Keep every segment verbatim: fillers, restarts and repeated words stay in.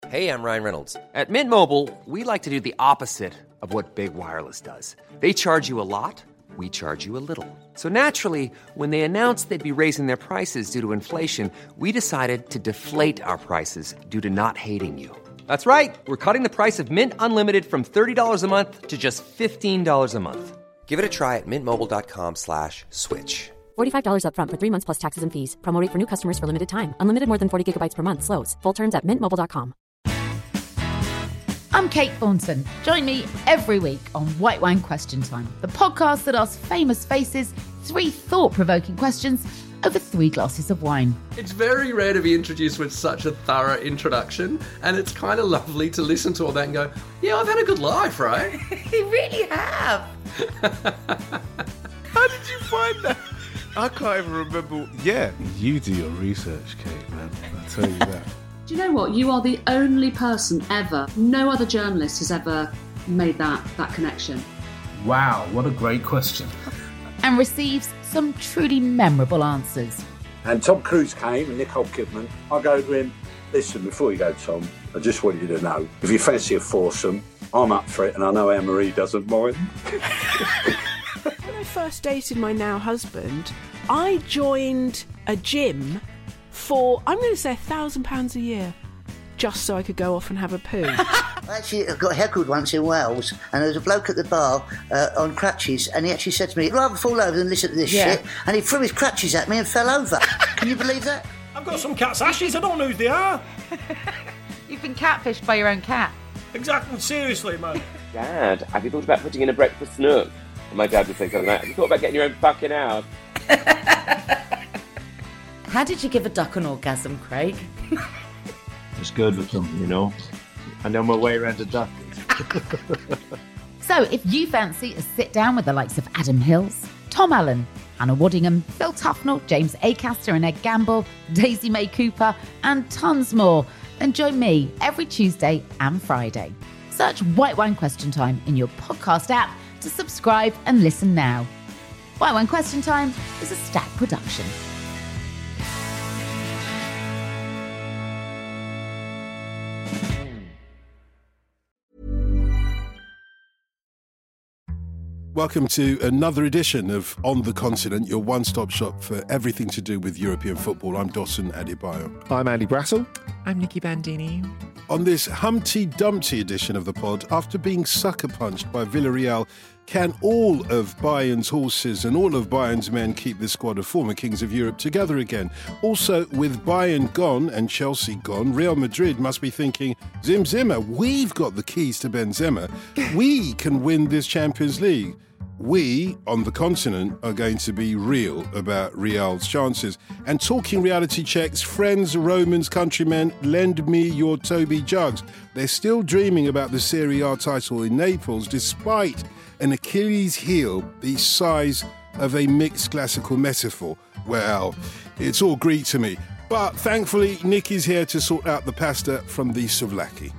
Hey, I'm Ryan Reynolds. At Mint Mobile, we like to do the opposite of what Big Wireless does. They charge you a lot, we charge you a little. So naturally, when they announced they'd be raising their prices due to inflation, we decided to deflate our prices due to not hating you. That's right. We're cutting the price of Mint Unlimited from thirty dollars a month to just fifteen dollars a month. Give it a try at mintmobile.com slash switch. forty-five dollars up front for three months plus taxes and fees. Promo rate for new customers for limited time. Unlimited more than forty gigabytes per month. Slows full terms at mint mobile dot com. I'm Kate Thornton. Join me every week on White Wine Question Time, the podcast that asks famous faces three thought-provoking questions over three glasses of wine. It's very rare to be introduced with such a thorough introduction, and it's kind of lovely to listen to all that and go, yeah, I've had a good life, right? You really have. How did you find that? I can't even remember. Yeah, you do your research, Kate, man. I'll tell you that. Do you know what? You are the only person ever, no other journalist has ever made that, that connection. Wow, what a great question. And receives some truly memorable answers. And Tom Cruise came and Nicole Kidman. I go to him, listen, before you go, Tom, I just want you to know, if you fancy a foursome, I'm up for it, and I know Anne-Marie doesn't mind. When I first dated my now husband, I joined a gym for, I'm going to say, a thousand pounds a year, just so I could go off and have a poo. Actually, I got heckled once in Wales, and there was a bloke at the bar uh, on crutches, and he actually said to me, "I'd rather fall over than listen to this Yeah. shit," and he threw his crutches at me and fell over. Can you believe that? I've got some cat's ashes, I don't know who they are. You've been catfished by your own cat. Exactly, seriously, man. Dad, have you thought about putting in a breakfast nook? And my dad would say something like, have you thought about getting your own fucking house? How did you give a duck an orgasm, Craig? It's good with them, you know. I know my way around a duck. So if you fancy a sit down with the likes of Adam Hills, Tom Allen, Anna Waddingham, Phil Tufnell, James Acaster and Ed Gamble, Daisy May Cooper, and tons more, then join me every Tuesday and Friday. Search White Wine Question Time in your podcast app to subscribe and listen now. White Wine Question Time is a Stack production. Welcome to another edition of On the Continent, your one-stop shop for everything to do with European football. I'm Dawson Adebayo. I'm Andy Brassel. I'm Nikki Bandini. On this Humpty Dumpty edition of the pod, after being sucker-punched by Villarreal, can all of Bayern's horses and all of Bayern's men keep the squad of former kings of Europe together again? Also, with Bayern gone and Chelsea gone, Real Madrid must be thinking, Zim Zimmer, we've got the keys to Benzema. We can win this Champions League. We, on the continent, are going to be real about Real's chances. And talking reality checks, friends, Romans, countrymen, lend me your Toby jugs. They're still dreaming about the Serie A title in Naples, despite an Achilles heel the size of a mixed classical metaphor. Well, it's all Greek to me. But thankfully, Nick is here to sort out the pasta from the souvlaki.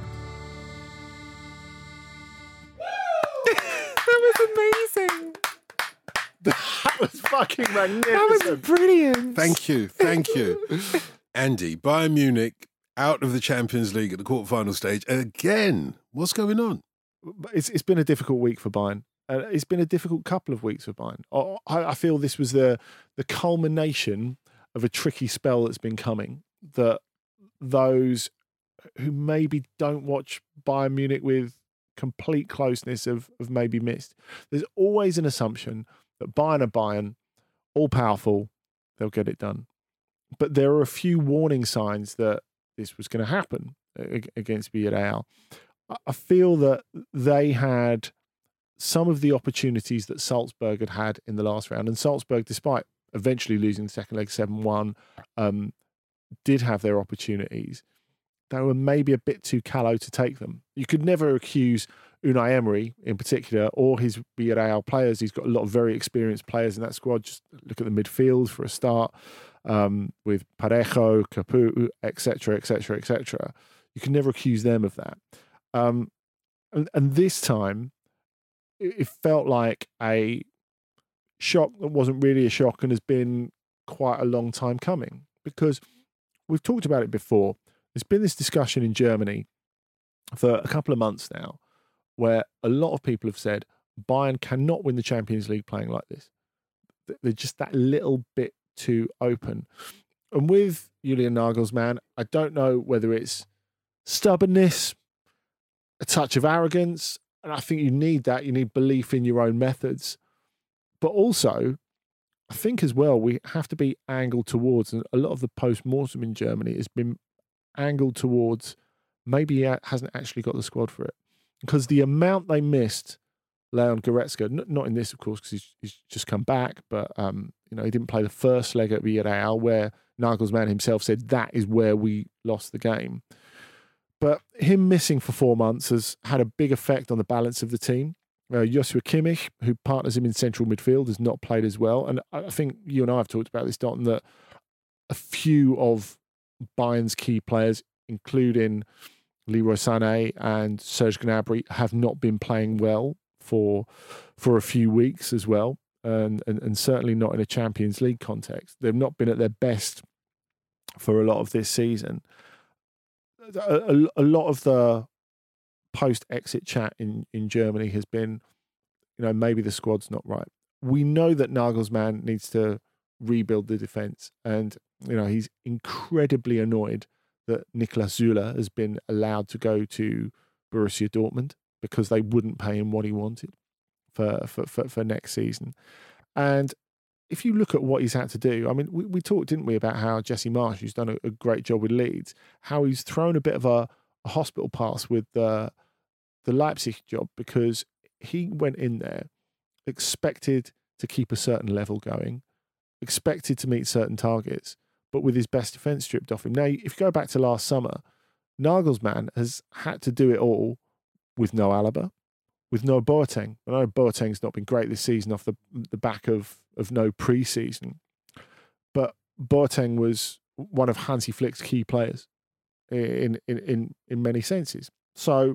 That was amazing. That was fucking magnificent. That was brilliant. Thank you, thank you. Andy, Bayern Munich out of the Champions League at the quarterfinal stage again. What's going on? It's it's been a difficult week for Bayern. Uh, it's been a difficult couple of weeks for Bayern. I, I feel this was the the culmination of a tricky spell that's been coming, that those who maybe don't watch Bayern Munich with complete closeness have, have maybe missed. There's always an assumption that Bayern are Bayern, all powerful, they'll get it done. But there are a few warning signs that this was going to happen against Villarreal. I feel that they had some of the opportunities that Salzburg had had in the last round. And Salzburg, despite eventually losing the second leg seven one, um, did have their opportunities. They were maybe a bit too callow to take them. You could never accuse Unai Emery in particular or his Villarreal players. He's got a lot of very experienced players in that squad. Just look at the midfield for a start, um, with Parejo, Capu, et cetera, et cetera, et cetera. You can never accuse them of that. Um, and, and this time, it, it felt like a shock that wasn't really a shock and has been quite a long time coming, because we've talked about it before. there's been this discussion in Germany for a couple of months now where a lot of people have said Bayern cannot win the Champions League playing like this. They're just that little bit too open. And with Julian Nagelsmann, I don't know whether it's stubbornness, a touch of arrogance, and I think you need that. You need belief in your own methods. But also, I think as well, we have to be angled towards, and a lot of the post-mortem in Germany has been angled towards maybe he hasn't actually got the squad for it. Because the amount they missed Leon Goretzka, not in this, of course, because he's, he's just come back, but um, you know, he didn't play the first leg at Villarreal, where Nagelsmann himself said that is where we lost the game. But him missing for four months has had a big effect on the balance of the team. Uh, Joshua Kimmich, who partners him in central midfield, has not played as well. And I think you and I have talked about this, Dalton, that a few of Bayern's key players, including Leroy Sané and Serge Gnabry, have not been playing well for for a few weeks as well, and, and and certainly not in a Champions League context. They've not been at their best for a lot of this season. A, a, a lot of the post-exit chat in, in Germany has been, you know, maybe the squad's not right. We know that Nagelsmann needs to rebuild the defence, and, you know, he's incredibly annoyed that Niklas Süle has been allowed to go to Borussia Dortmund because they wouldn't pay him what he wanted for, for, for, for next season. And if you look at what he's had to do, I mean, we, we talked, didn't we, about how Jesse Marsch, who's done a, a great job with Leeds, how he's thrown a bit of a, a hospital pass with the, the Leipzig job, because he went in there, expected to keep a certain level going, expected to meet certain targets, but with his best defence stripped off him. Now, if you go back to last summer, Nagelsmann has had to do it all with no Alaba, with no Boateng. I know Boateng's not been great this season off the the back of, of no pre-season, but Boateng was one of Hansi Flick's key players in in in, in many senses. So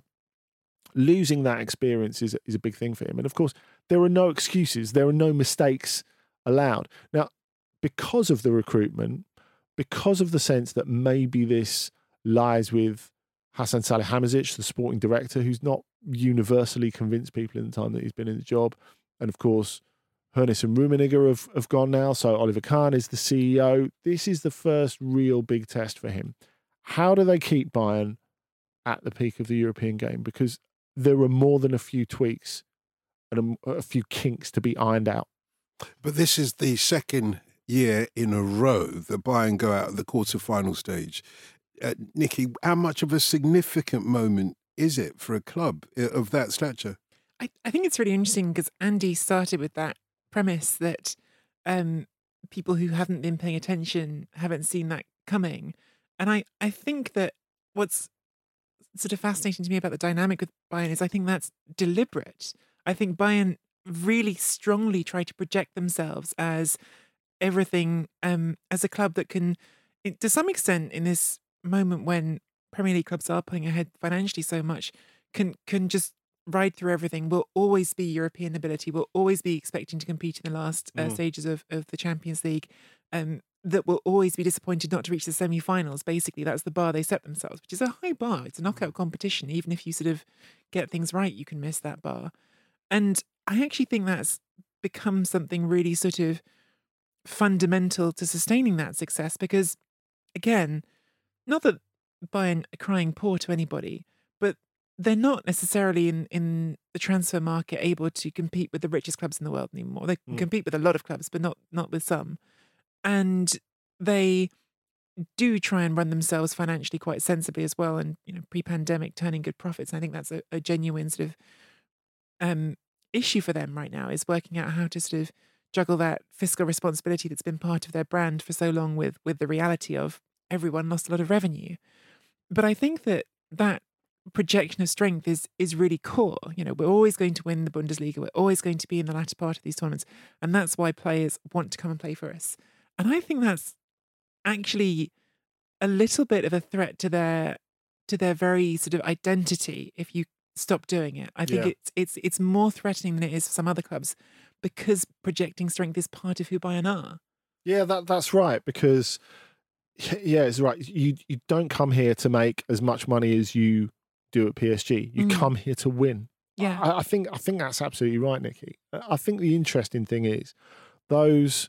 losing that experience is, is a big thing for him. And of course, there are no excuses. There are no mistakes allowed. Now, because of the recruitment, because of the sense that maybe this lies with Hassan Salihamidzic, the sporting director, who's not universally convinced people in the time that he's been in the job. And of course, Hoeneß and Rummenigge have, have gone now. So Oliver Kahn is the C E O. This is the first real big test for him. How do they keep Bayern at the peak of the European game? Because there are more than a few tweaks and a, a few kinks to be ironed out. But this is the second year in a row that Bayern go out at the quarter-final stage. Uh, Nikki, how much of a significant moment is it for a club of that stature? I, I think it's really interesting because Andy started with that premise that um, people who haven't been paying attention haven't seen that coming. And I, I think that what's sort of fascinating to me about the dynamic with Bayern is I think that's deliberate. I think Bayern really strongly try to project themselves as everything, um, as a club that can, to some extent in this moment when Premier League clubs are pulling ahead financially so much, can can just ride through everything. Will always be European ability. Will always be expecting to compete in the last uh, mm. stages of, of the Champions League. Um, that will always be disappointed not to reach the semi-finals. Basically, that's the bar they set themselves, which is a high bar. It's a knockout competition. Even if you sort of get things right, you can miss that bar. And I actually think that's become something really sort of fundamental to sustaining that success because, again, not that Bayern are crying poor to anybody, but they're not necessarily in, in the transfer market able to compete with the richest clubs in the world anymore. They can mm. compete with a lot of clubs, but not not with some. And they do try and run themselves financially quite sensibly as well. And, you know, pre-pandemic turning good profits. And I think that's a, a genuine sort of um, issue for them right now, is working out how to sort of juggle that fiscal responsibility that's been part of their brand for so long with with the reality of everyone lost a lot of revenue. But I think that that projection of strength is is really core. You know, we're always going to win the Bundesliga. We're always going to be in the latter part of these tournaments. And that's why players want to come and play for us. And I think that's actually a little bit of a threat to their to their very sort of identity if you stop doing it. I think yeah. it's it's it's more threatening than it is for some other clubs because projecting strength is part of who Bayern are. Yeah, that that's right, because Yeah, it's right. You you don't come here to make as much money as you do at P S G. You Mm. come here to win. Yeah. I, I think I think that's absolutely right, Nikki. I think the interesting thing is those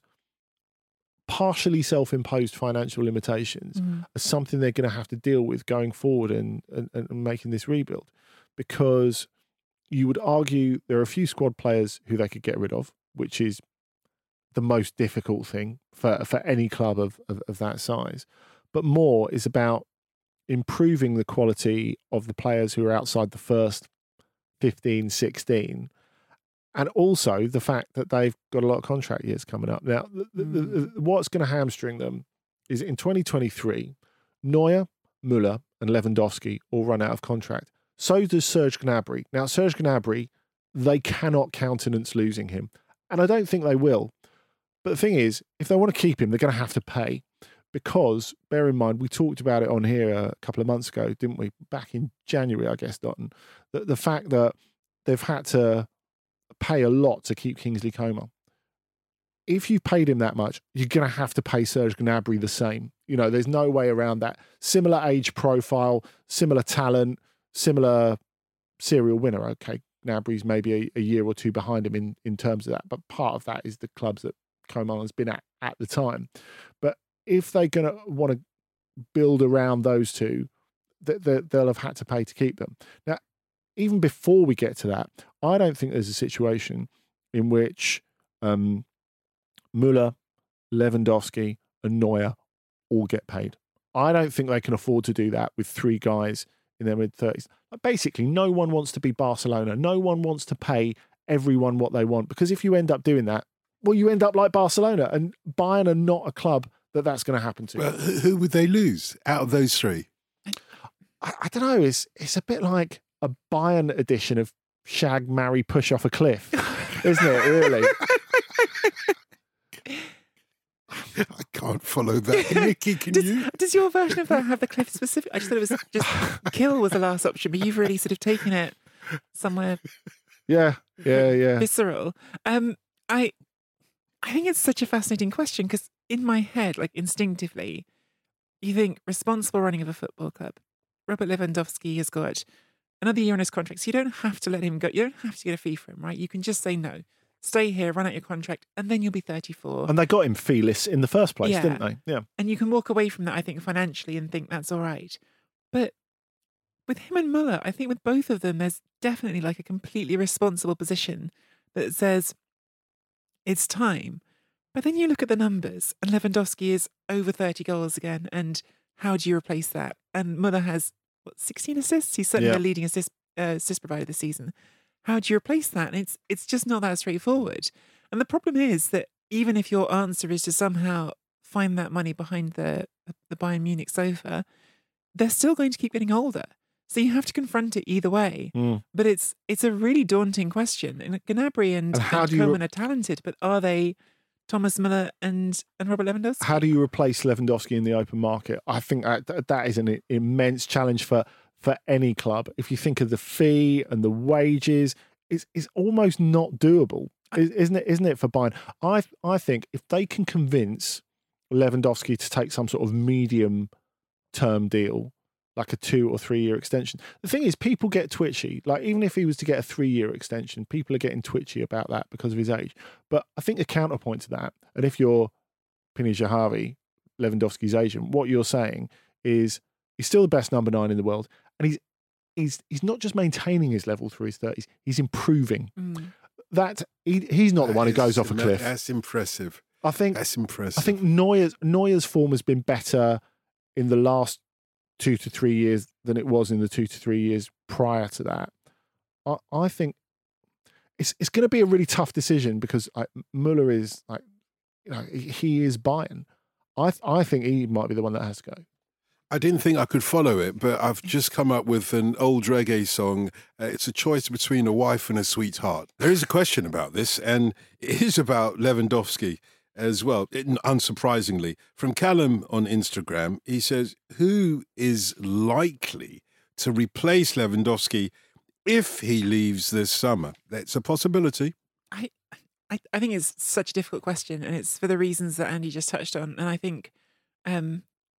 partially self-imposed financial limitations Mm. are something they're going to have to deal with going forward and, and, and making this rebuild, because you would argue there are a few squad players who they could get rid of, which is the most difficult thing for, for any club of, of, of that size. But more is about improving the quality of the players who are outside the first fifteen, sixteen, and also the fact that they've got a lot of contract years coming up. Now, the, the, the, the, what's going to hamstring them is in twenty twenty-three, Neuer, Müller and Lewandowski all run out of contract. So does Serge Gnabry. Now, Serge Gnabry, they cannot countenance losing him, and I don't think they will. But the thing is, if they want to keep him, they're going to have to pay, because, bear in mind, we talked about it on here a couple of months ago, didn't we? Back in January, I guess, Dotton. The, the fact that they've had to pay a lot to keep Kingsley Coman. If you've paid him that much, you're going to have to pay Serge Gnabry the same. You know, there's no way around that. Similar age profile, similar talent, similar serial winner. Okay, Gnabry's maybe a, a year or two behind him in, in terms of that, but part of that is the clubs that Coman has been at at the time. But if they're going to want to build around those two, they, they, they'll have had to pay to keep them. Now, even before we get to that, I don't think there's a situation in which um, Müller, Lewandowski and Neuer all get paid. I don't think they can afford to do that with three guys in their mid-thirties. Basically, no one wants to be Barcelona. No one wants to pay everyone what they want, because if you end up doing that, well, you end up like Barcelona, and Bayern are not a club that that's going to happen to. Well, who who would they lose out of those three? I, I don't know. It's it's a bit like a Bayern edition of Shag, Marry, Push Off a Cliff, isn't it, really? I can't follow that. Nikki, can does, you? Does your version of that have the cliff specific? I just thought it was just kill was the last option, but you've really sort of taken it somewhere. Yeah, yeah, yeah. Visceral. Um, I, I think it's such a fascinating question, because in my head, like instinctively, you think responsible running of a football club. Robert Lewandowski has got another year on his contract, so you don't have to let him go. You don't have to get a fee for him, right? You can just say no. Stay here, run out your contract, and then you'll be thirty-four. And they got him feeless in the first place, Yeah. didn't they? Yeah. And you can walk away from that, I think, financially and think that's all right. But with him and Muller, I think with both of them, there's definitely like a completely responsible position that says it's time. But then you look at the numbers, and Lewandowski is over thirty goals again, and how do you replace that? And Muller has, what, sixteen assists? He's certainly Yeah. the leading assist, uh, assist provider this season. How do you replace that? And it's it's just not that straightforward. And the problem is that even if your answer is to somehow find that money behind the the Bayern Munich sofa, they're still going to keep getting older. So you have to confront it either way. Mm. But it's it's a really daunting question. And Gnabry and, And how and do you re- Koeman are talented, but are they Thomas Müller and, and Robert Lewandowski? How do you replace Lewandowski in the open market? I think that that is an immense challenge for, for any club. If you think of the fee and the wages, it's, it's almost not doable, isn't it? Isn't it for Bayern? I I think if they can convince Lewandowski to take some sort of medium term deal, like a two or three year extension. The thing is, people get twitchy. Like, even if he was to get a three year extension, people are getting twitchy about that because of his age. But I think the counterpoint to that, and if you're Pini Zahavi, Lewandowski's agent, what you're saying is he's still the best number nine in the world, and he's he's he's not just maintaining his level through his thirties, he's improving. Mm. That he, he's not the one who That goes is- off a cliff. That's impressive. I think That's impressive. I think Neuer's Neuer's form has been better in the last two to three years than it was in the two to three years prior to that. I, I think it's it's going to be a really tough decision because like, Müller is like, you know, he is Bayern. I I think he might be the one that has to go. I didn't think I could follow it, but I've just come up with an old reggae song. Uh, it's a choice between a wife and a sweetheart. There is a question about this, and it is about Lewandowski as well, it, unsurprisingly. From Callum on Instagram, he says, who is likely to replace Lewandowski if he leaves this summer? That's a possibility. I, I, I think it's such a difficult question, and it's for the reasons that Andy just touched on. And I think um,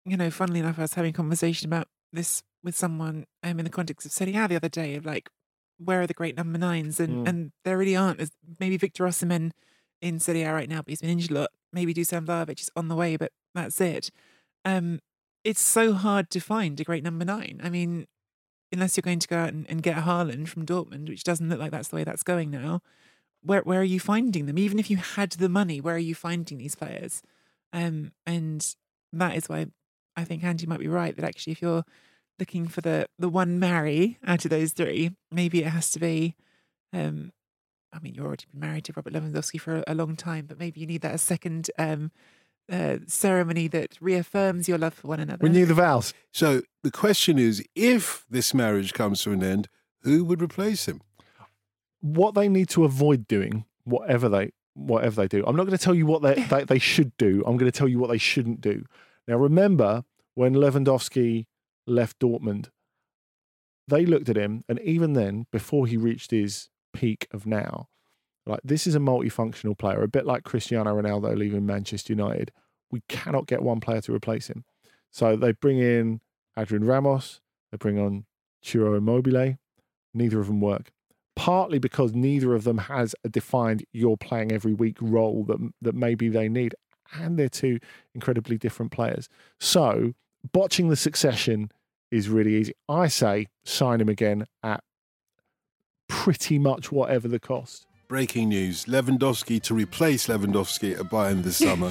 you know, funnily enough, I was having a conversation about this with someone um, in the context of Serie A the other day, of like, where are the great number nines? And Mm. and there really aren't. There's maybe Victor Osimhen in Serie A right now, but he's been injured a lot. Maybe Dusan Vlahovic is on the way, but that's it. Um, it's so hard to find a great number nine. I mean, unless you're going to go out and, and get Haaland from Dortmund, which doesn't look like that's the way that's going now, where where are you finding them? Even if you had the money, where are you finding these players? Um, and that is why I think Andy might be right, that actually if you're looking for the, the one marry out of those three, maybe it has to be, um, I mean, you're already been married to Robert Lewandowski for a, a long time, but maybe you need that a second um, uh, ceremony that reaffirms your love for one another. Renew the vows. So the question is, if this marriage comes to an end, who would replace him? What they need to avoid doing, whatever they whatever they do. I'm not going to tell you what they, they, they should do. I'm going to tell you what they shouldn't do. Now, remember when Lewandowski left Dortmund, they looked at him, and even then, before he reached his peak of now, like, this is a multifunctional player, a bit like Cristiano Ronaldo leaving Manchester United. We cannot get one player to replace him. So they bring in Adrian Ramos, they bring on Ciro Immobile. Neither of them work. Partly because neither of them has a defined you're playing every week role that that maybe they need. And they're two incredibly different players. So botching the succession is really easy. I say sign him again at pretty much whatever the cost. Breaking news, Lewandowski to replace Lewandowski at Bayern this summer.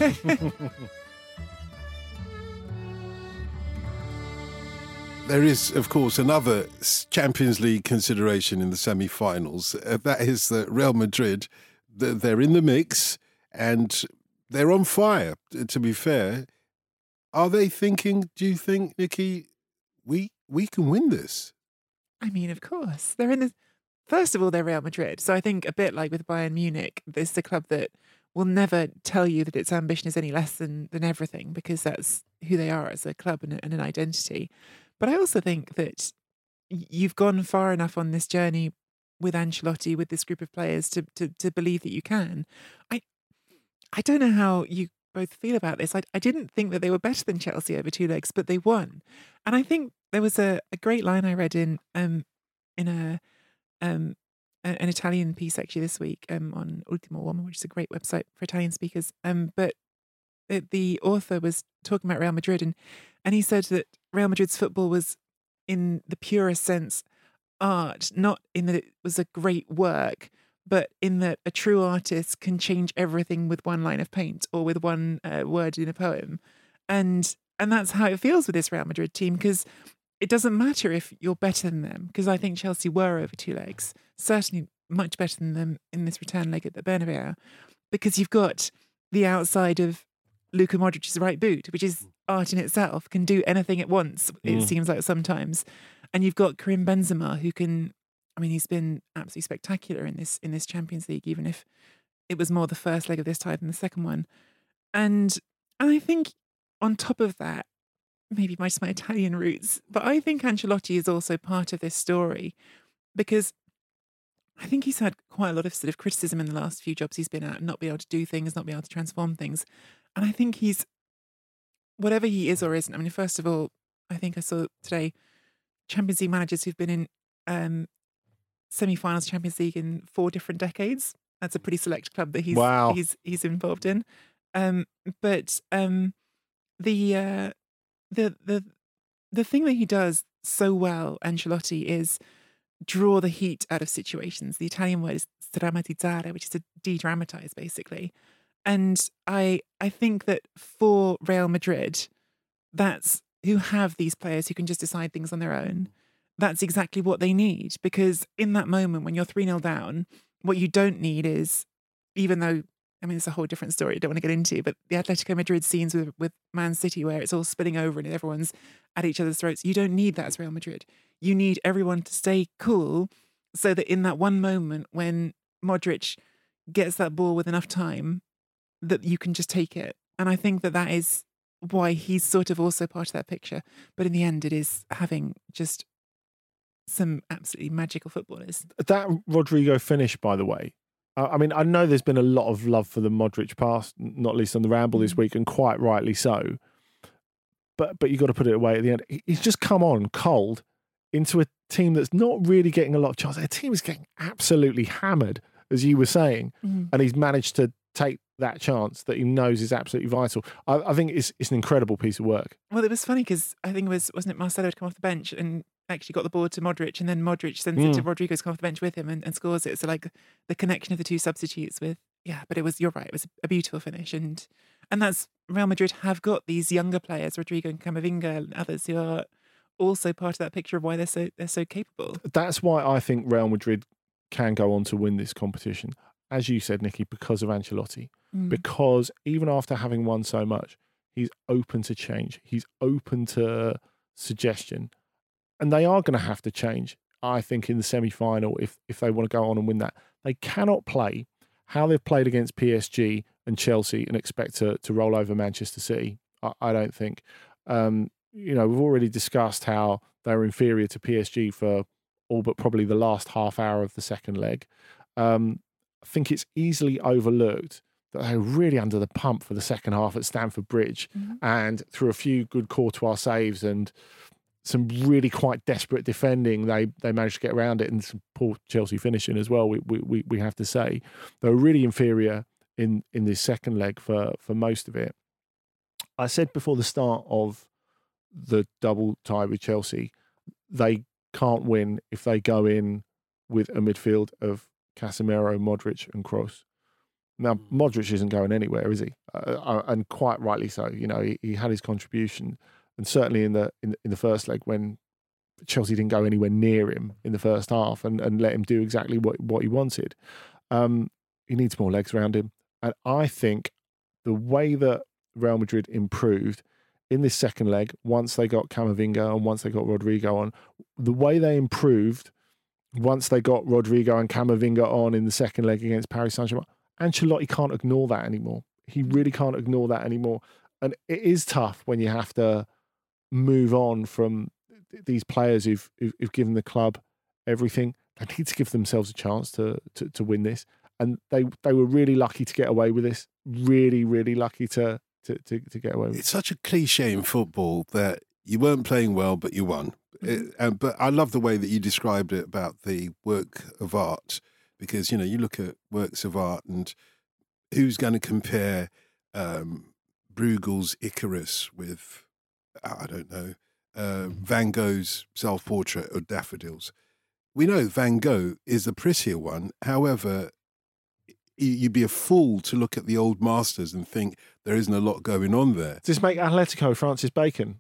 There is, of course, another Champions League consideration in the semi-finals. Uh, that is that Real Madrid, they're in the mix and they're on fire, to be fair. Are they thinking, do you think, Nikki, we we can win this? I mean, of course. They're in the... First of all, they're Real Madrid. So I think a bit like with Bayern Munich, this is a club that will never tell you that its ambition is any less than, than everything, because that's who they are as a club and, and an identity. But I also think that you've gone far enough on this journey with Ancelotti, with this group of players, to to, to believe that you can. I I don't know how you both feel about this. I, I didn't think that they were better than Chelsea over two legs, but they won. And I think there was a, a great line I read in um in a um a, an Italian piece actually this week um on Ultimo Uomo, which is a great website for Italian speakers. Um, but the, the author was talking about Real Madrid, and and he said that Real Madrid's football was, in the purest sense, art, not in that it was a great work, but in that a true artist can change everything with one line of paint or with one uh, word in a poem. And and that's how it feels with this Real Madrid team, because it doesn't matter if you're better than them, because I think Chelsea were over two legs, certainly much better than them in this return leg at the Bernabeu, because you've got the outside of Luka Modric's right boot, which is art in itself, can do anything it wants, it Mm. seems like sometimes. And you've got Karim Benzema, who can, I mean, he's been absolutely spectacular in this in this Champions League, even if it was more the first leg of this tie than the second one. And and I think on top of that, maybe my, just my Italian roots, but I think Ancelotti is also part of this story, because I think he's had quite a lot of sort of criticism in the last few jobs he's been at, not being able to do things, not being able to transform things. And I think he's, whatever he is or isn't, I mean, first of all, I think I saw today Champions League managers who've been in um, semi-finals Champions League in four different decades. That's a pretty select club that he's Wow. he's he's involved in. Um, but um, the uh, the the the thing that he does so well, Ancelotti, is draw the heat out of situations. The Italian word is drammatizzare, which is to de-dramatize, basically. And I I think that for Real Madrid, that's who have these players who can just decide things on their own. That's exactly what they need, because in that moment when you're three nil down, what you don't need is, even though, I mean, it's a whole different story I don't want to get into, but the Atletico Madrid scenes with, with Man City where it's all spilling over and everyone's at each other's throats, you don't need that as Real Madrid. You need everyone to stay cool so that in that one moment when Modric gets that ball with enough time, that you can just take it. And I think that that is why he's sort of also part of that picture. But in the end, it is having just some absolutely magical footballers. That Rodrigo finish, by the way, uh, I mean, I know there's been a lot of love for the Modric pass, not least on the Ramble this week, and quite rightly so. but but you got to put it away at the end. He's just come on cold into a team that's not really getting a lot of chance. Their team is getting absolutely hammered, as you were saying, Mhm. and he's managed to take that chance that he knows is absolutely vital. I, I think it's it's an incredible piece of work. Well, it was funny because I think it was, wasn't it Marcelo had come off the bench and actually got the ball to Modric, and then Modric sends it Mm. to Rodrigo to come off the bench with him and, and scores it. So, like, the connection of the two substitutes with, yeah, but it was, you're right, it was a beautiful finish. And and that's, Real Madrid have got these younger players, Rodrigo and Camavinga and others, who are also part of that picture of why they're so they're so capable. That's why I think Real Madrid can go on to win this competition, as you said, Nikki, because of Ancelotti. Mm. Because even after having won so much, he's open to change. He's open to suggestion. And they are going to have to change, I think, in the semi-final if, if they want to go on and win that. They cannot play how they've played against P S G and Chelsea and expect to, to roll over Manchester City. I, I don't think. Um, you know, we've already discussed how they were inferior to P S G for all but probably the last half hour of the second leg. Um, I think it's easily overlooked that they were really under the pump for the second half at Stamford Bridge, Mhm. and through a few good Courtois saves and some really quite desperate defending, they they managed to get around it, and some poor Chelsea finishing as well. We we we have to say they were really inferior in in this second leg for for most of it. I said before the start of the double tie with Chelsea, they can't win if they go in with a midfield of Casemiro, Modric, and Kroos. Now, Modric isn't going anywhere, is he? Uh, and quite rightly so. You know, he, he had his contribution, and certainly in the in, in the first leg when Chelsea didn't go anywhere near him in the first half and, and let him do exactly what, what he wanted. Um, he needs more legs around him. And I think the way that Real Madrid improved in this second leg, once they got Camavinga and once they got Rodrigo on, the way they improved once they got Rodrigo and Camavinga on in the second leg against Paris Saint-Germain, Ancelotti can't ignore that anymore. He really can't ignore that anymore. And it is tough when you have to move on from these players who've, who've given the club everything. They need to give themselves a chance to, to, to win this. And they, they were really lucky to get away with this. Really, really lucky to, to, to, to get away with it. It's such a cliche in football that you weren't playing well, but you won. It, and, but I love the way that you described it about the work of art, because, you know, you look at works of art and who's going to compare um, Bruegel's Icarus with, I don't know, uh, Van Gogh's self-portrait or Daffodils. We know Van Gogh is the prettier one. However, you'd be a fool to look at the old masters and think there isn't a lot going on there. Does this make Atletico Francis Bacon?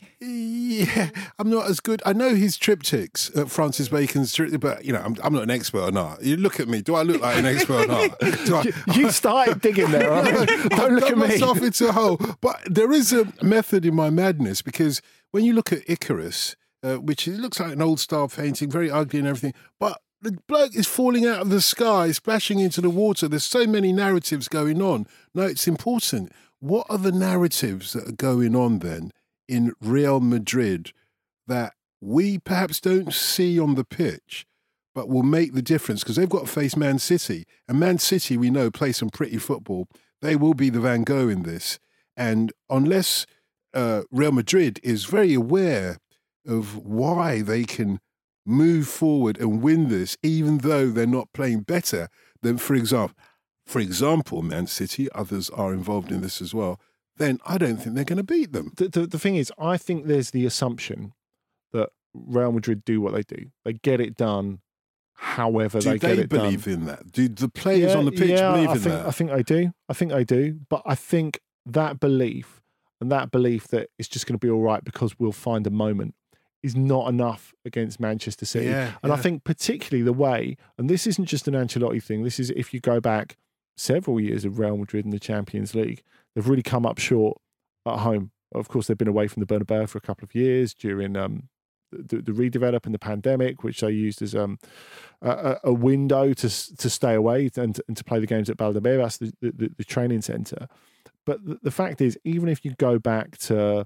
Yeah, I'm not as good. I know his triptychs, uh, Francis Bacon's triptych, but, you know, I'm, I'm not an expert on art. You look at me. Do I look like an expert on art? Do I, You started digging there, right? Don't look I've at done me. myself into a hole. But there is a method in my madness, because when you look at Icarus, uh, which it looks like an old style painting, very ugly and everything, but the bloke is falling out of the sky, splashing into the water. There's so many narratives going on. No, it's important. What are the narratives that are going on then in Real Madrid that we perhaps don't see on the pitch, but will make the difference? Because they've got to face Man City. And Man City, we know, play some pretty football. They will be the Van Gogh in this. And unless uh, Real Madrid is very aware of why they can move forward and win this, even though they're not playing better than, for example, for example, Man City, others are involved in this as well, then I don't think they're going to beat them. The, the, the thing is, I think there's the assumption that Real Madrid do what they do. They get it done however Do they, get they it done. believe in that? Do the players Yeah, on the pitch yeah, believe I in think, that? I think they do. I think they do. But I think that belief and that belief that it's just going to be all right because we'll find a moment is not enough against Manchester City. Yeah, and I yeah. think particularly the way, and this isn't just an Ancelotti thing, this is if you go back several years of Real Madrid in the Champions League, they've really come up short at home. Of course, they've been away from the Bernabeu for a couple of years during um, the, the redevelop and the pandemic, which they used as um, a, a window to to stay away and, and to play the games at Valdebebas, the, the, the training centre. But the, the fact is, even if you go back to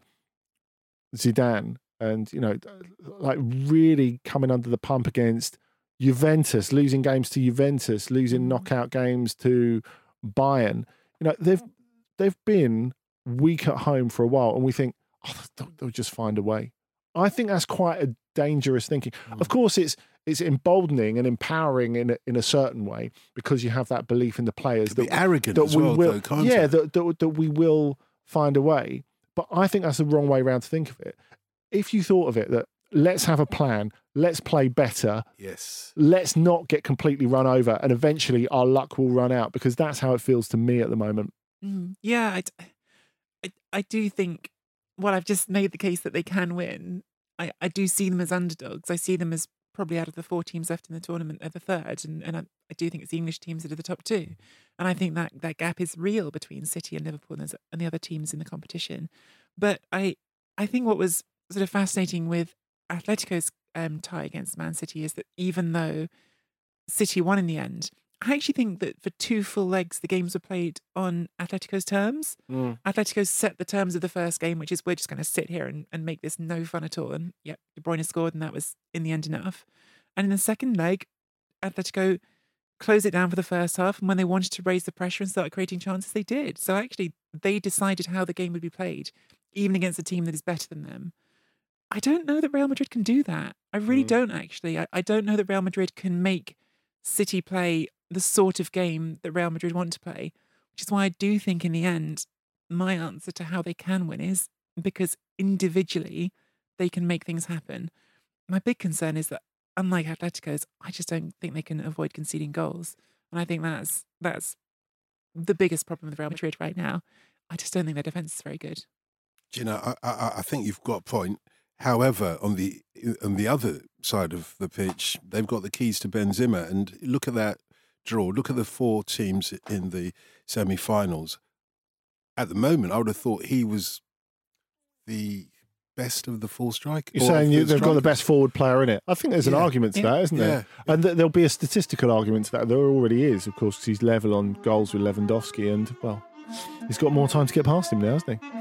Zidane and, you know, like really coming under the pump against Juventus, losing games to Juventus, losing knockout games to Bayern, you know, they've they've been weak at home for a while, and we think, oh, they'll, they'll just find a way. I think that's quite a dangerous thinking. Mm. Of course, it's it's emboldening and empowering in a, in a certain way because you have that belief in the players. That, arrogant that as we well, will, though, can't yeah, it? that, that, that we will find a way. But I think that's the wrong way around to think of it. If you thought of it that let's have a plan, let's play better, yes, let's not get completely run over, and eventually our luck will run out, because that's how it feels to me at the moment. Mm, yeah, I, I, I do think, well, I've just made the case that they can win. I, I do see them as underdogs. I see them as probably out of the four teams left in the tournament, they're the third. And, and I, I do think it's the English teams that are the top two. And I think that, that gap is real between City and Liverpool and, and the other teams in the competition. But I I think what was sort of fascinating with Atletico's um, tie against Man City is that even though City won in the end, I actually think that for two full legs, the games were played on Atletico's terms. Mm. Atletico set the terms of the first game, which is we're just going to sit here and, and make this no fun at all. And yep, De Bruyne scored, and that was in the end enough. And in the second leg, Atletico closed it down for the first half. And when they wanted to raise the pressure and start creating chances, they did. So actually, they decided how the game would be played, even against a team that is better than them. I don't know that Real Madrid can do that. I really mm. don't, actually. I, I don't know that Real Madrid can make City play the sort of game that Real Madrid want to play, which is why I do think in the end, my answer to how they can win is because individually they can make things happen. My big concern is that unlike Atletico's, I just don't think they can avoid conceding goals. And I think that's that's the biggest problem with Real Madrid right now. I just don't think their defence is very good. Do you know, I, I, I think you've got a point. However, on the on the other side of the pitch, they've got the keys to Benzema. And look at that draw. Look at the four teams in the semi-finals. At the moment, I would have thought he was the best of the four strikers. You're saying you, they've got the best forward player in it. I think there's an Yeah. argument to Yeah. that, isn't there? Yeah. And th- there'll be a statistical argument to that. There already is, of course, because he's level on goals with Lewandowski, and, well, he's got more time to get past him now, hasn't he?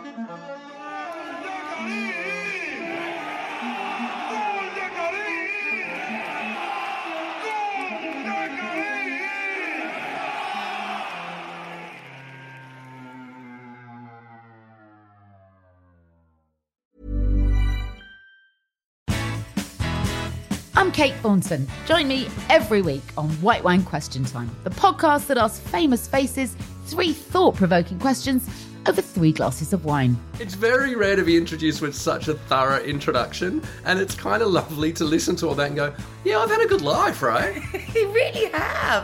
I'm Kate Thornton. Join me every week on White Wine Question Time, the podcast that asks famous faces three thought-provoking questions over three glasses of wine. It's very rare to be introduced with such a thorough introduction, and it's kind of lovely to listen to all that and go, yeah, I've had a good life, right? You really have.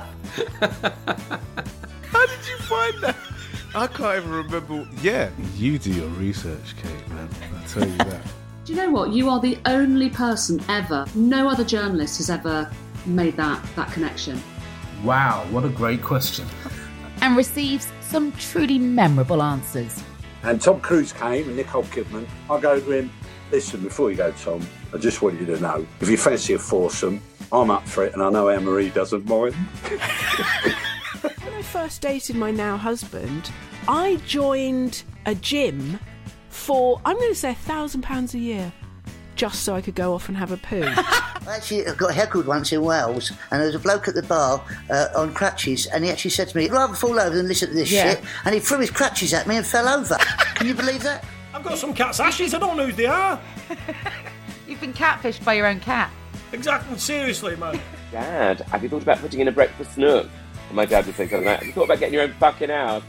How did you find that? I can't even remember. Yeah, you do your research, Kate, man. I'll tell you that. Do you know what? You are the only person ever, no other journalist has ever made that, that connection. Wow, what a great question. And receives some truly memorable answers. And Tom Cruise came and Nicole Kidman. I go to him, listen, before you go, Tom, I just want you to know, if you fancy a foursome, I'm up for it, and I know Anne-Marie doesn't mind. When I first dated my now husband, I joined a gym for, I'm going to say, a thousand pounds a year, just so I could go off and have a poo. I actually got heckled once in Wales, and there was a bloke at the bar uh, on crutches, and he actually said to me, "I'd rather fall over than listen to this Yeah. shit," and he threw his crutches at me and fell over. Can you believe that? I've got some cat's ashes, I don't know who they are. You've been catfished by your own cat. Exactly, seriously, man. Dad, have you thought about putting in a breakfast nook? And my dad would say something like that. Have you thought about getting your own fucking house?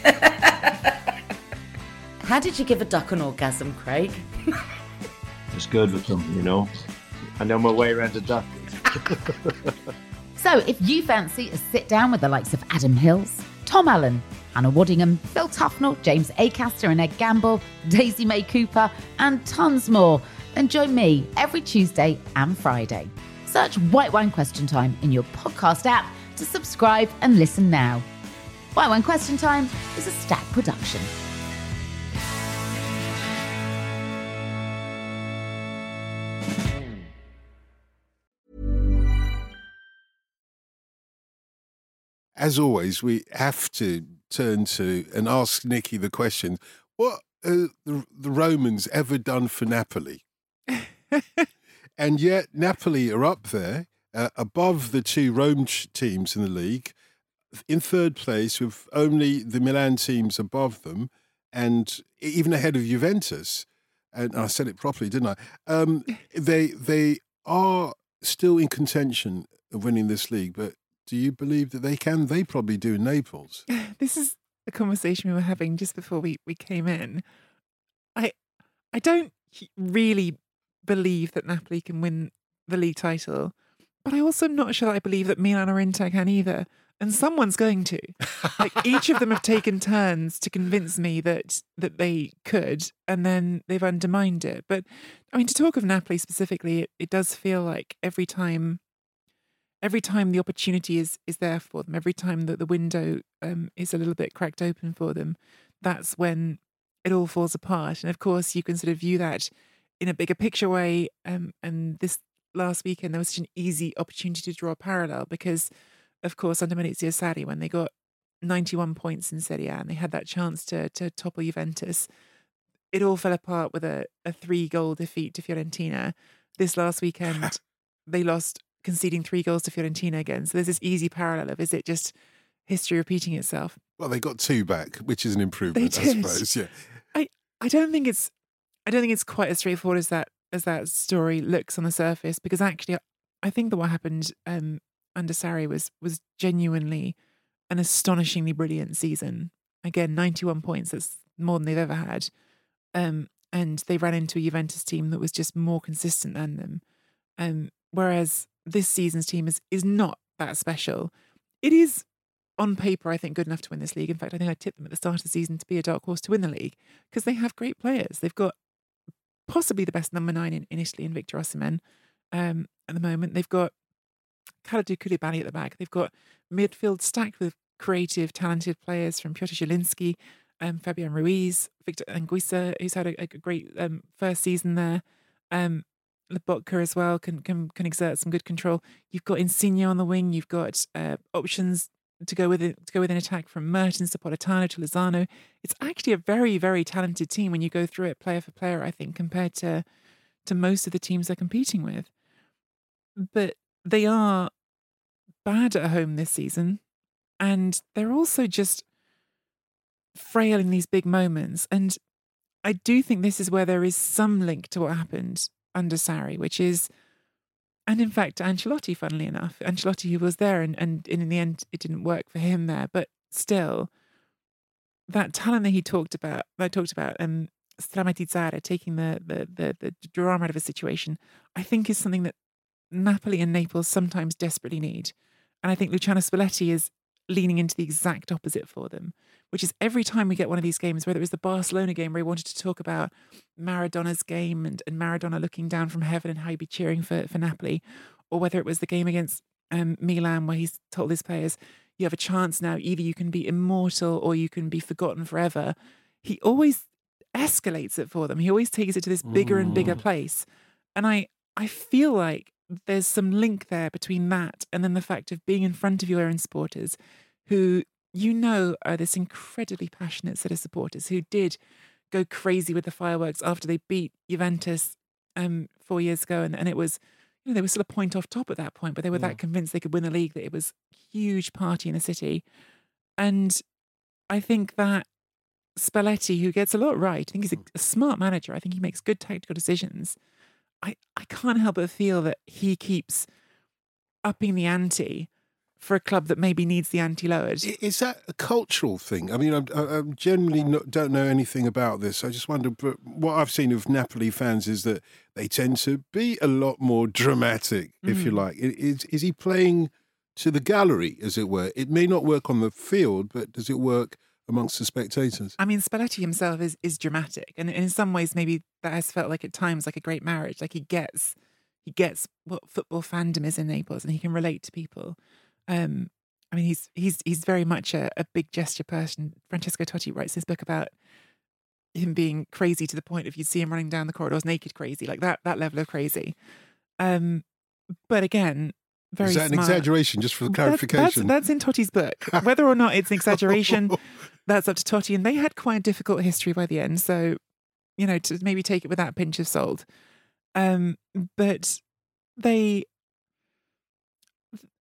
How did you give a duck an orgasm, Craig? It's good with them, you know. I know my way around a duck. So if you fancy a sit down with the likes of Adam Hills, Tom Allen, Hannah Waddingham, Phil Tufnell, James Acaster and Ed Gamble, Daisy May Cooper, and tons more, then join me every Tuesday and Friday. Search White Wine Question Time in your podcast app to subscribe and listen now. White Wine Question Time is a Stack production. As always, we have to turn to and ask Nikki the question, what have the, the Romans ever done for Napoli? And yet Napoli are up there, uh, above the two Rome ch- teams in the league, in third place with only the Milan teams above them. and even ahead of Juventus, and I said it properly, didn't I? Um, they they are still in contention of winning this league, but do you believe that they can? They probably do in Naples. This is a conversation we were having just before we, we came in. I I don't really believe that Napoli can win the league title, but I also am not sure that I believe that Milan or Inter can either. And someone's going to. Like, each of them have taken turns to convince me that that they could, and then they've undermined it. But, I mean, to talk of Napoli specifically, it, it does feel like every time every time the opportunity is, is there for them, every time that the window um, is a little bit cracked open for them, that's when it all falls apart. And, of course, you can sort of view that in a bigger picture way. Um, and this last weekend, there was such an easy opportunity to draw a parallel because, of course, under Maurizio Sarri, when they got ninety-one points in Serie A and they had that chance to to topple Juventus, it all fell apart with a, a three-goal defeat to Fiorentina. This last weekend, they lost, conceding three goals to Fiorentina again. So there's this easy parallel of, is it just history repeating itself? Well, they got two back, which is an improvement, They I did. suppose. Yeah. I, I don't think it's I don't think it's quite as straightforward as that as that story looks on the surface, because actually I think that what happened um, under Sarri was was genuinely an astonishingly brilliant season. Again, ninety-one points, that's more than they've ever had. Um, and they ran into a Juventus team that was just more consistent than them. Um, whereas this season's team is is not that special. It is, on paper, I think, good enough to win this league. In fact, I think I tipped them at the start of the season to be a dark horse to win the league because they have great players. They've got possibly the best number nine in, in Italy in Victor Osimhen um, at the moment. They've got Kalidou Koulibaly at the back. They've got midfield stacked with creative, talented players from Piotr Zielinski, um, Fabian Ruiz, Victor Anguissa, who's had a, a great um, first season there. Um, Lobotka as well can, can can exert some good control. You've got Insigne on the wing. You've got uh, options to go with it, to go with an attack from Mertens to Politano to Lozano. It's actually a very, very talented team when you go through it player for player, I think, compared to to most of the teams they're competing with. But they are bad at home this season, and they're also just frail in these big moments. And I do think this is where there is some link to what happened under Sarri, which is, and in fact, Ancelotti, funnily enough, Ancelotti who was there, and, and in the end, it didn't work for him there, but still, that talent that he talked about, that I talked about, um, strammatizzare, taking the, the, the, the drama out of a situation, I think is something that Napoli and Naples sometimes desperately need. And I think Luciano Spalletti is leaning into the exact opposite for them, which is every time we get one of these games, whether it was the Barcelona game where he wanted to talk about Maradona's game and, and Maradona looking down from heaven and how he'd be cheering for, for Napoli, or whether it was the game against um, Milan where he's told his players, you have a chance now, either you can be immortal or you can be forgotten forever. He always escalates it for them. He always takes it to this bigger and bigger place. And I, I feel like there's some link there between that and then the fact of being in front of your own supporters who, you know, are this incredibly passionate set of supporters who did go crazy with the fireworks after they beat Juventus um, four years ago. And, and it was, you know, they were still a point off top at that point, but they were Yeah. that convinced they could win the league that it was a huge party in the city. And I think that Spalletti, who gets a lot right, I think he's a, a smart manager. I think he makes good tactical decisions. I, I can't help but feel that he keeps upping the ante for a club that maybe needs the ante lowered. Is that a cultural thing? I mean, I, I generally not, don't know anything about this. I just wonder, but what I've seen of Napoli fans is that they tend to be a lot more dramatic, if you Mm. like. I- Is, is he playing to the gallery, as it were? It may not work on the field, but does it work amongst the spectators? I mean, Spalletti himself is is dramatic, and in some ways, maybe that has felt like at times like a great marriage. Like he gets, he gets what football fandom is in Naples, and he can relate to people. Um, I mean, he's he's he's very much a, a big gesture person. Francesco Totti writes this book about him being crazy to the point of you'd see him running down the corridors naked, crazy, like that that level of crazy. Um, but again, very Is that an smart. exaggeration, just for That- clarification? That's, that's in Totti's book. Whether or not it's an exaggeration, that's up to Totti. And they had quite a difficult history by the end. So, you know, to maybe take it with that pinch of salt. Um, but they,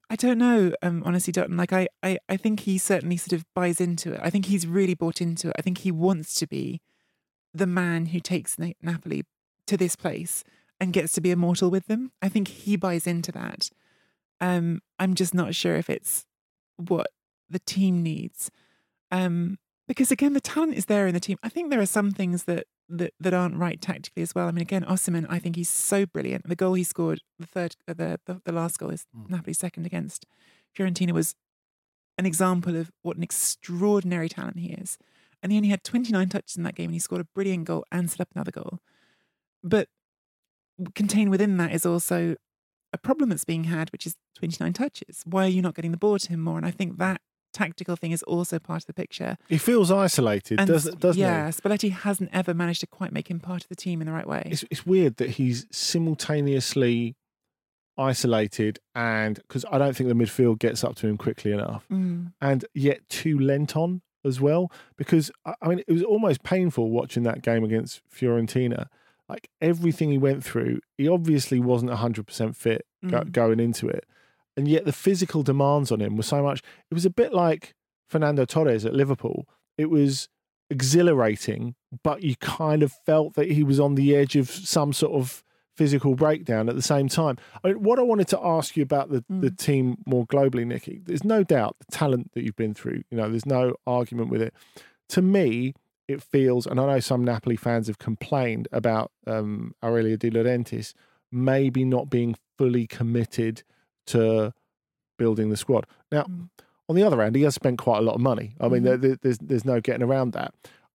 I don't know, um, honestly, Dutton. Like, I, I, I think he certainly sort of buys into it. I think he's really bought into it. I think he wants to be the man who takes Na- Napoli to this place and gets to be immortal with them. I think he buys into that. Um, I'm just not sure if it's what the team needs. Um, because, again, the talent is there in the team. I think there are some things that that, that aren't right tactically as well. I mean, again, Osimhen, I think he's so brilliant. The goal he scored, the third, uh, the, the the last goal is mm. Napoli's second against Fiorentina, was an example of what an extraordinary talent he is. And he only had twenty-nine touches in that game, and he scored a brilliant goal and set up another goal. But contained within that is also a problem that's being had, which is twenty-nine touches. Why are you not getting the ball to him more? And I think that tactical thing is also part of the picture. He feels isolated, and, doesn't, doesn't yeah, he? Yeah, Spalletti hasn't ever managed to quite make him part of the team in the right way. It's, it's weird that he's simultaneously isolated, and because I don't think the midfield gets up to him quickly enough, mm. and yet too lent on as well. Because, I mean, it was almost painful watching that game against Fiorentina. Like, everything he went through, he obviously wasn't one hundred percent fit mm. go, going into it. And yet the physical demands on him were so much. It was a bit like Fernando Torres at Liverpool. It was exhilarating, but you kind of felt that he was on the edge of some sort of physical breakdown at the same time. I mean, what I wanted to ask you about the, mm. the team more globally, Nikki, there's no doubt the talent that you've been through. You know, there's no argument with it. To me, it feels, and I know some Napoli fans have complained about um, Aurelio De Laurentiis maybe not being fully committed to building the squad. Now, mm. on the other hand, he has spent quite a lot of money. I mean, mm-hmm. there, there's there's no getting around that.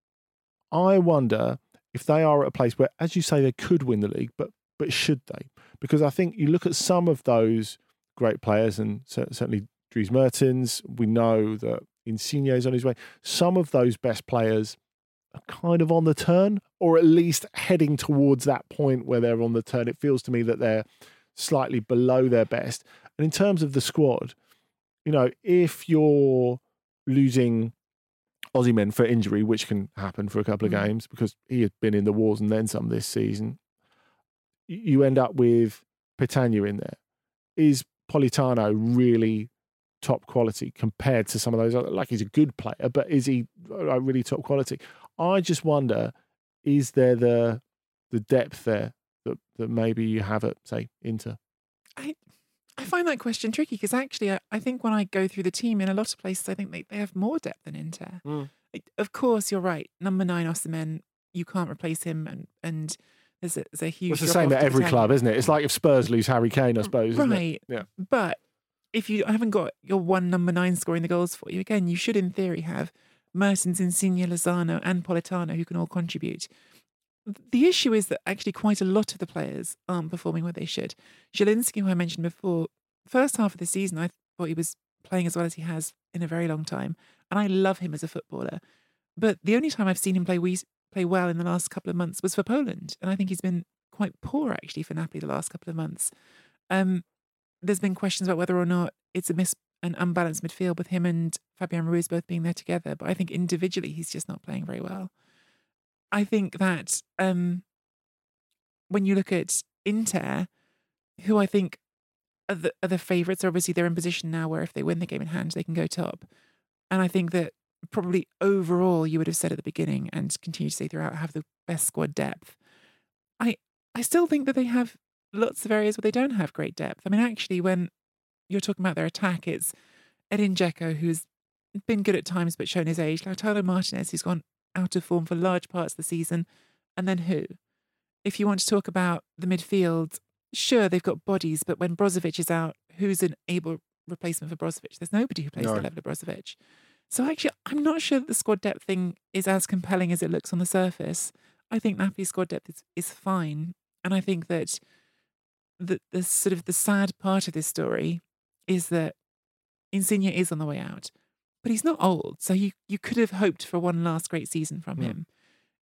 I wonder if they are at a place where, as you say, they could win the league, but but should they? Because I think you look at some of those great players, and certainly Dries Mertens, we know that Insigne is on his way. Some of those best players are kind of on the turn, or at least heading towards that point where they're on the turn. It feels to me that they're slightly below their best. And in terms of the squad, you know, if you're losing Osimhen for injury, which can happen for a couple of mm. games because he had been in the wars and then some this season, you end up with Petagna in there. Is Politano really top quality compared to some of those other, like, he's a good player, but is he really top quality? I just wonder, is there the the depth there that, that maybe you have at, say, Inter? I I find that question tricky because actually I, I think when I go through the team in a lot of places, I think they, they have more depth than Inter. Mm. Of course, you're right. Number nine, Osimhen, you can't replace him, and and there's a, there's a huge. Well, it's the same at every club, isn't it? It's like if Spurs lose Harry Kane, I suppose. Right. Isn't it? Yeah. But if you haven't got your one number nine scoring the goals for you, again, you should in theory have Mertens, Insigne, Lozano, and Politano who can all contribute. The issue is that actually quite a lot of the players aren't performing where they should. Zielinski, who I mentioned before, first half of the season, I thought he was playing as well as he has in a very long time, and I love him as a footballer. But the only time I've seen him play we play well in the last couple of months was for Poland, and I think he's been quite poor actually for Napoli the last couple of months. Um, there's been questions about whether or not it's a mis an unbalanced midfield with him and Fabian Ruiz both being there together, but I think individually he's just not playing very well. I think that um, when you look at Inter, who I think are the, are the favourites, obviously they're in position now where if they win the game in hand, they can go top. And I think that probably overall, you would have said at the beginning and continue to say throughout, have the best squad depth. I I still think that they have lots of areas where they don't have great depth. I mean, actually, when you're talking about their attack, it's Edin Dzeko, who's been good at times but shown his age, Lautaro Martinez, who's gone out of form for large parts of the season, and then who? If you want to talk about the midfield, sure, they've got bodies, but when Brozovic is out, who's an able replacement for Brozovic? There's nobody who plays No. the level of Brozovic. So actually, I'm not sure that the squad depth thing is as compelling as it looks on the surface. I think Napoli's squad depth is, is fine. And I think that the, the sort of the sad part of this story is that Insigne is on the way out. But he's not old, so you, you could have hoped for one last great season from Mm. him.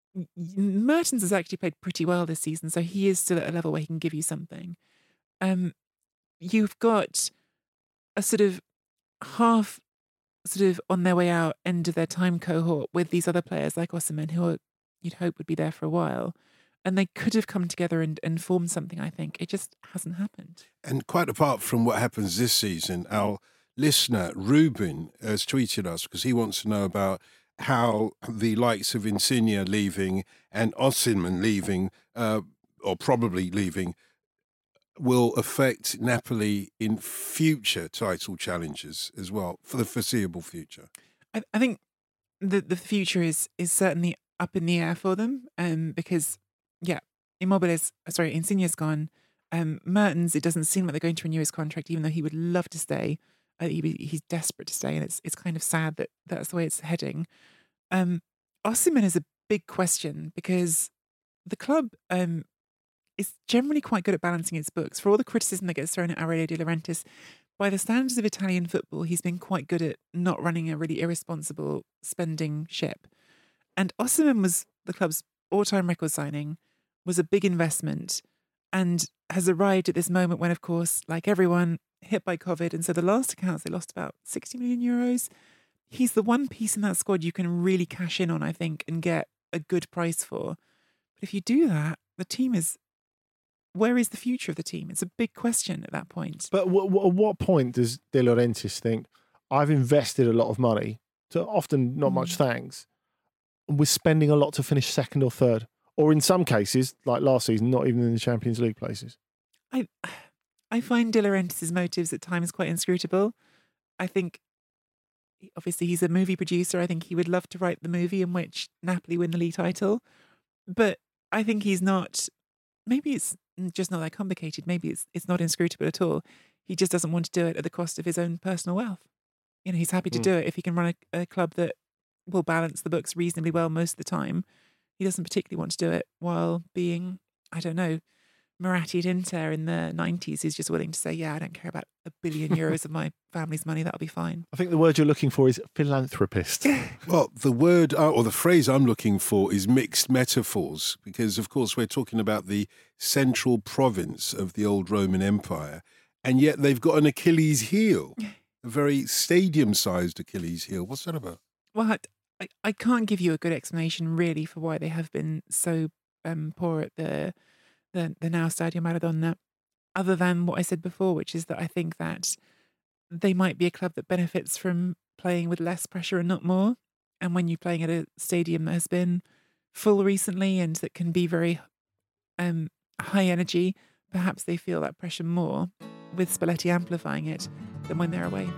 Mertens has actually played pretty well this season, so he is still at a level where he can give you something. Um, you've got a sort of half sort of on their way out end of their time cohort with these other players like Osimhen, who are, you'd hope would be there for a while. and they could have come together and, and formed something, I think. It just hasn't happened. And quite apart from what happens this season, our listener, Ruben, has tweeted us because he wants to know about how the likes of Insigne leaving and Osimhen leaving, uh, or probably leaving, will affect Napoli in future title challenges as well, for the foreseeable future. I, I think the the future is is certainly up in the air for them, um, because, yeah, Immobile's, sorry, Insigne's gone. Um, Mertens, it doesn't seem like they're going to renew his contract, even though he would love to stay. Uh, he, he's desperate to stay, and it's it's kind of sad that that's the way it's heading. Um, Osimhen is a big question because the club um, is generally quite good at balancing its books. For all the criticism that gets thrown at Aurelio De Laurentiis, by the standards of Italian football, he's been quite good at not running a really irresponsible spending ship. And Osimhen was the club's all-time record signing, was a big investment, and has arrived at this moment when, of course, like everyone, hit by COVID. And so the last accounts, they lost about sixty million euros. He's the one piece in that squad you can really cash in on, I think, and get a good price for. But if you do that, the team is... Where is the future of the team? It's a big question at that point. But w- w- at what point does De Laurentiis think, I've invested a lot of money, to often not much thanks, and we're spending a lot to finish second or third? Or in some cases, like last season, not even in the Champions League places. I I find De Laurentiis' motives at times quite inscrutable. I think, obviously, he's a movie producer. I think he would love to write the movie in which Napoli win the league title. But I think he's not... Maybe it's just not that complicated. Maybe it's it's not inscrutable at all. He just doesn't want to do it at the cost of his own personal wealth. You know, he's happy to Mm. do it if he can run a, a club that will balance the books reasonably well most of the time. He doesn't particularly want to do it while being, I don't know, Moratti at Inter in the nineties, who's just willing to say, yeah, I don't care about a billion euros of my family's money, that'll be fine. I think the word you're looking for is philanthropist. Well, the word uh, or the phrase I'm looking for is mixed metaphors, because, of course, we're talking about the central province of the old Roman Empire, and yet they've got an Achilles heel, a very stadium-sized Achilles heel. What's that about? Well, I, I can't give you a good explanation, really, for why they have been so um, poor at the, the, the now Stadio Maradona, other than what I said before, which is that I think that they might be a club that benefits from playing with less pressure and not more. And when you're playing at a stadium that has been full recently and that can be very um, high energy, perhaps they feel that pressure more, with Spalletti amplifying it, than when they're away.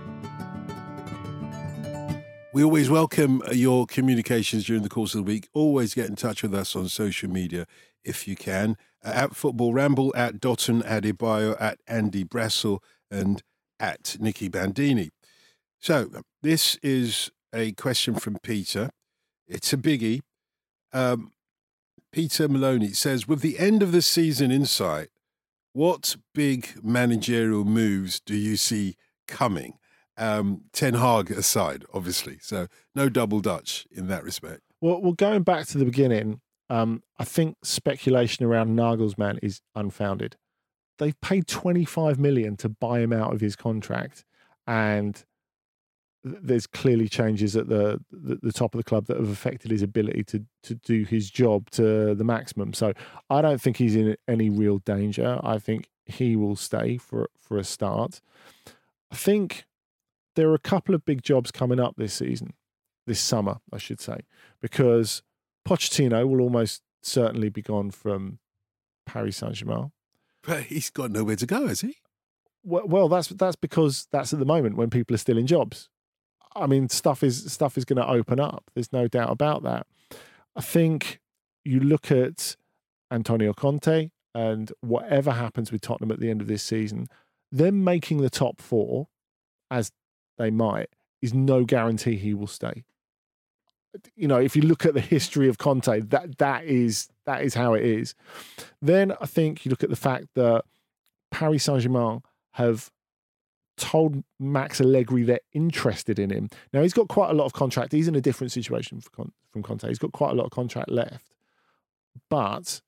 We always welcome your communications during the course of the week. Always get in touch with us on social media if you can. Uh, at Football Ramble, at Dotun Adebayo, at Andy Brassel, and at Nicky Bandini. So this is a question from Peter. It's a biggie. Um, Peter Maloney says, with the end of the season in sight, what big managerial moves do you see coming? Um, Ten Hag aside, obviously. So no double Dutch in that respect. Well, well going back to the beginning, um, I think speculation around Nagelsmann is unfounded. They've paid twenty-five million to buy him out of his contract, and th- there's clearly changes at the, the the top of the club that have affected his ability to to do his job to the maximum. So I don't think he's in any real danger. I think he will stay for for a start. I think there are a couple of big jobs coming up this season, this summer, I should say, because Pochettino will almost certainly be gone from Paris Saint-Germain. But he's got nowhere to go, has he? Well, well, that's that's because that's at the moment when people are still in jobs. I mean, stuff is stuff is going to open up. There's no doubt about that. I think you look at Antonio Conte and whatever happens with Tottenham at the end of this season, them making the top four, as they might, is no guarantee he will stay. You know, if you look at the history of Conte, that that is that is how it is. Then I think you look at the fact that Paris Saint-Germain have told Max Allegri they're interested in him. Now, he's got quite a lot of contract. He's in a different situation from Conte. He's got quite a lot of contract left. But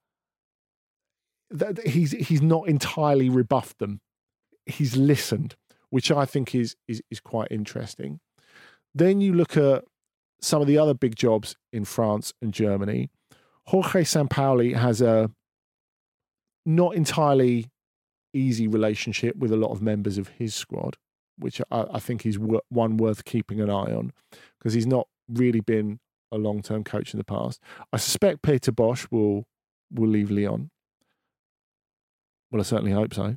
that, he's he's not entirely rebuffed them. He's listened, which I think is is is quite interesting. Then you look at some of the other big jobs in France and Germany, Jorge Sampaoli has a not entirely easy relationship with a lot of members of his squad, which I, I think is one worth keeping an eye on, because he's not really been a long-term coach in the past. I suspect Peter Bosch will will leave Lyon. Well, I certainly hope so.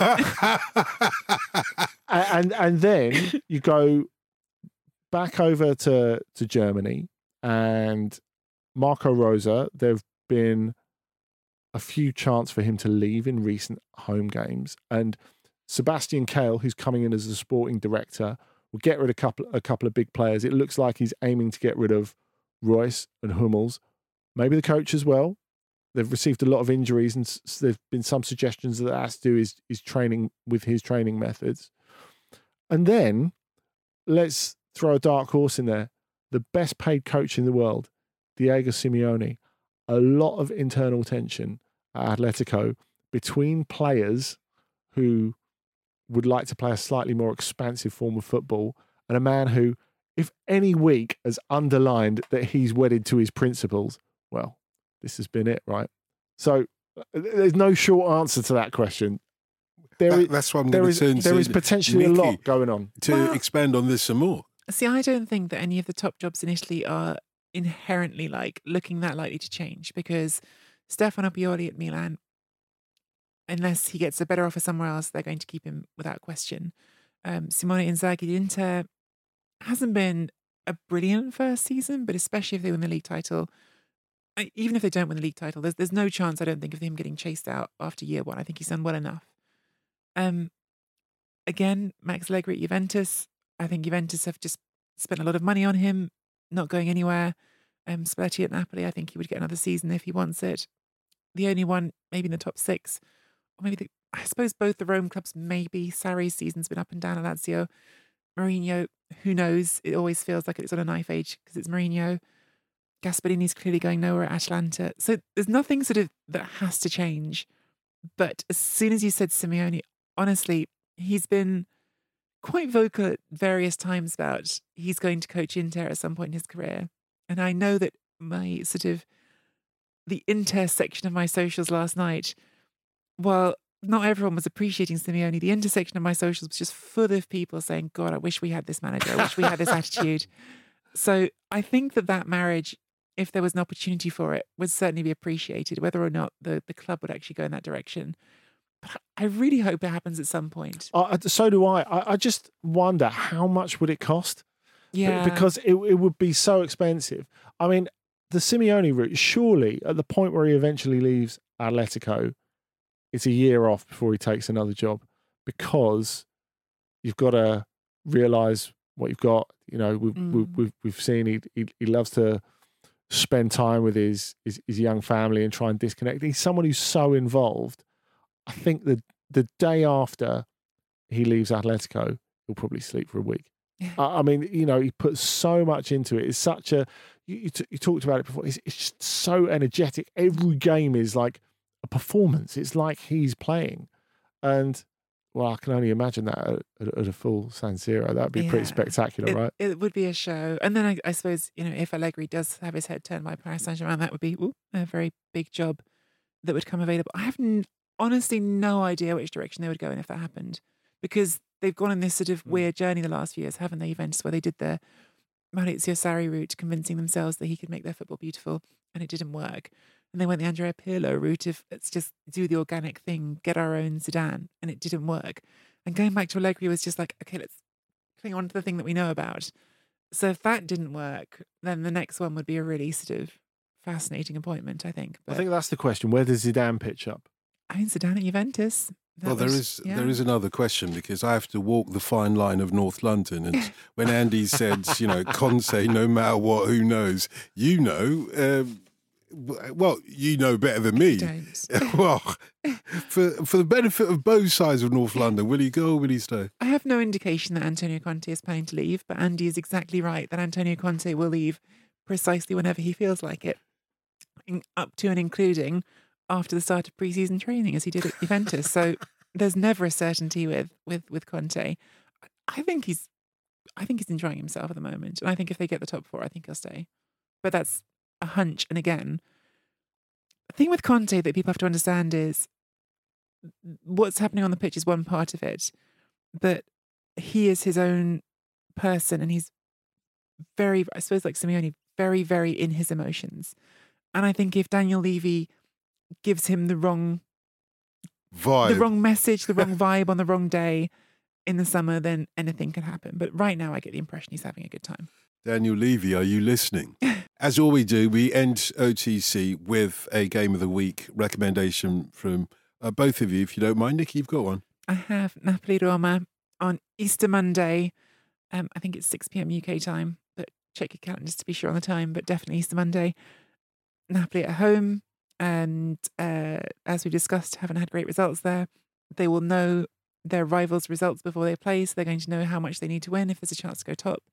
and and then you go back over to, to Germany, and Marco Rosa, there have been a few chances for him to leave in recent home games. And Sebastian Kehl, who's coming in as the sporting director, will get rid of a couple, a couple of big players. It looks like he's aiming to get rid of Royce and Hummels, maybe the coach as well. They've received a lot of injuries, and there have been some suggestions that that has to do is is training with his training methods. And then let's throw a dark horse in there. The best paid coach in the world, Diego Simeone. A lot of internal tension at Atletico between players who would like to play a slightly more expansive form of football, and a man who, if any week, has underlined that he's wedded to his principles. Well, this has been it, right? So there's no short answer to that question. There that, is, that's what I'm there going is, to turn there to is potentially Nikki a lot going on. To Well- expand on this some more. See, I don't think that any of the top jobs in Italy are inherently like looking that likely to change, because Stefano Pioli at Milan, unless he gets a better offer somewhere else, they're going to keep him without question. Um, Simone Inzaghi at Inter hasn't been a brilliant first season, but especially if they win the league title, I, even if they don't win the league title, there's there's no chance, I don't think, of him getting chased out after year one. I think he's done well enough. Um, again, Max Allegri at Juventus. I think Juventus have just spent a lot of money on him, not going anywhere. Um, Spalletti at Napoli, I think he would get another season if he wants it. The only one, maybe in the top six, or maybe the, I suppose both the Rome clubs, maybe. Sarri's season's been up and down at Lazio. Mourinho, who knows? It always feels like it's on a knife edge because it's Mourinho. Gasparini's clearly going nowhere at Atalanta. So there's nothing sort of that has to change. But as soon as you said Simeone, honestly, he's been quite vocal at various times about he's going to coach Inter at some point in his career. And I know that my sort of, the Inter section of my socials last night, while not everyone was appreciating Simeone, the intersection of my socials was just full of people saying, God, I wish we had this manager. I wish we had this attitude. So I think that that marriage, if there was an opportunity for it, would certainly be appreciated, whether or not the, the club would actually go in that direction. But I really hope it happens at some point. Uh, so do I. I. I just wonder, how much would it cost? Yeah. B- Because it, it would be so expensive. I mean, the Simeone route, surely at the point where he eventually leaves Atletico, it's a year off before he takes another job, because you've got to realise what you've got. You know, we've, Mm. we've, we've, we've seen he, he he loves to spend time with his, his his young family and try and disconnect. He's someone who's so involved. I think the the day after he leaves Atletico, he'll probably sleep for a week. I I mean, you know, he puts so much into it. It's such a, you, you, t- you talked about it before, it's, it's just so energetic. Every game is like a performance. It's like he's playing. And, well, I can only imagine that at, at, at a full San Siro. That would be pretty Yeah. spectacular, It, right? it would be a show. And then I, I suppose, you know, if Allegri does have his head turned by Paris Saint-Germain, that would be ooh, a very big job that would come available. I have n- honestly no idea which direction they would go in if that happened, because they've gone on this sort of weird journey the last few years, haven't they, Juventus, where they did the Maurizio Sarri route, convincing themselves that he could make their football beautiful, and it didn't work. And they went the Andrea Pirlo route of, let's just do the organic thing, get our own Zidane, and it didn't work. And going back to Allegri was just like, okay, let's cling on to the thing that we know about. So if that didn't work, then the next one would be a really sort of fascinating appointment, I think. I think that's the question. Where does Zidane pitch up? I mean, Zidane at Juventus. That Well, there was- is yeah. there is another question, because I have to walk the fine line of North London, and when Andy said, you know, Conte, no matter what, who knows? You know, um, w- well, you know better than me. Well, for for the benefit of both sides of North London, will he go or will he stay? I have no indication that Antonio Conte is planning to leave, but Andy is exactly right that Antonio Conte will leave precisely whenever he feels like it, in, up to and including after the start of pre-season training, as he did at Juventus. So there's never a certainty with with with Conte. I think he's, I think he's enjoying himself at the moment, and I think if they get the top four, I think he'll stay. But that's a hunch, and again, the thing with Conte that people have to understand is what's happening on the pitch is one part of it, but he is his own person, and he's very, I suppose, like Simeone, very, very in his emotions. And I think if Daniel Levy gives him the wrong vibe, the wrong message, the wrong vibe on the wrong day in the summer, then anything can happen. But right now, I get the impression he's having a good time. Daniel Levy, are you listening? As all we do, we end O T C with a Game of the Week recommendation from uh, both of you. If you don't mind, Nikki, you've got one. I have Napoli-Roma on Easter Monday. Um, I think it's six p.m. U K time, but check your calendars to be sure on the time, but definitely Easter Monday. Napoli at home, and uh, as we discussed, haven't had great results there. They will know their rivals' results before they play, so they're going to know how much they need to win if there's a chance to go top.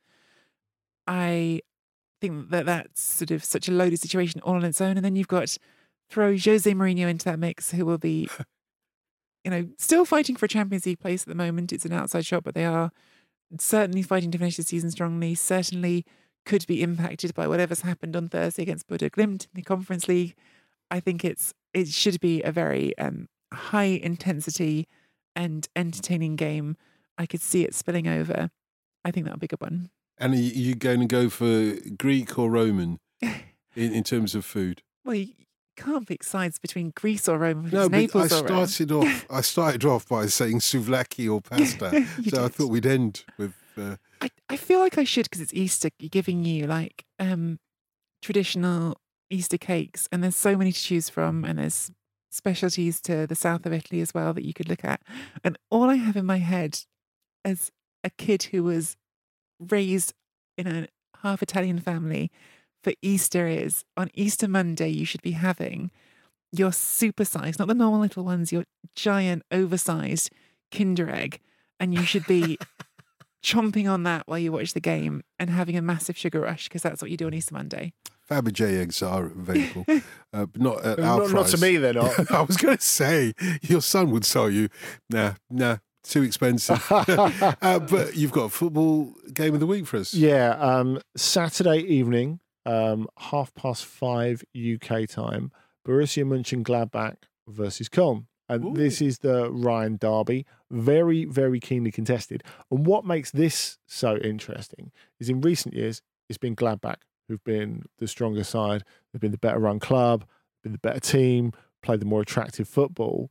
I think that that's sort of such a loaded situation all on its own, and then you've got throw Jose Mourinho into that mix, who will be, you know, still fighting for a Champions League place at the moment. It's an outside shot, but they are certainly fighting to finish the season strongly, certainly could be impacted by whatever's happened on Thursday against Bodo Glimt in the Conference League. I think it's it should be a very um, high intensity and entertaining game. I could see it spilling over. I think that'll be a good one. And are you going to go for Greek or Roman in, in terms of food? Well, you can't pick sides between Greece or Rome. No, but Naples I or Rome. started off. I started off by saying souvlaki or pasta, so did. I thought we'd end with. Uh, I, I feel like I should, because it's Easter, giving you like um, traditional Easter cakes, and there's so many to choose from, and there's specialties to the south of Italy as well that you could look at. And all I have in my head as a kid who was raised in a half Italian family for Easter is on Easter Monday you should be having your supersized, not the normal little ones, your giant oversized Kinder Egg, and you should be chomping on that while you watch the game and having a massive sugar rush, because that's what you do on Easter Monday. Fabergé eggs are available, uh, but not at our not, price. not to me, they're not. I was going to say, your son would sell you. Nah, nah, too expensive. uh, but you've got a football game of the week for us. Yeah, um, Saturday evening, um, half past five U K time, Borussia Mönchengladbach versus Köln. And Ooh. This is the Rhine derby, very, very keenly contested. And what makes this so interesting is in recent years, it's been Gladbach who've been the stronger side. They've been the better run club, been the better team, played the more attractive football.